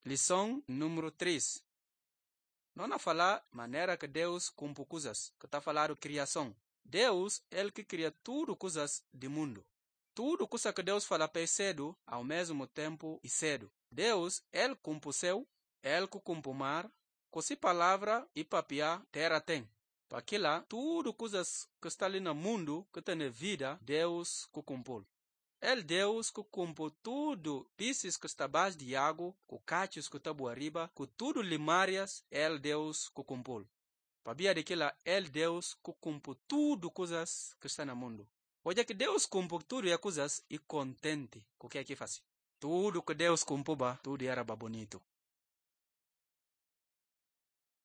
Lição número 3. Não a falar maneira que Deus compõe coisas, que está falando criação. Deus, Ele que cria tudo coisas do mundo. Tudo coisa que Deus fala para cedo, ao mesmo tempo e cedo. Deus, Ele compõe o céu, Ele que compõe o mar, com sua palavra e papia, terra tem. Para que lá, tudo coisas que está ali no mundo, que tem na vida, Deus que compõe. Ele Deus que compõe tudo, peixes que está abaixo de água, com cachos que está boa riba, com tudo limárias, Ele Deus que compõe. Para via daquela, Ele Deus que compõe tudo coisas que está no mundo. Hoje que Deus compõe tudo e coisas e contente com o que é que faz. Tudo que Deus compõe, tudo era bonito.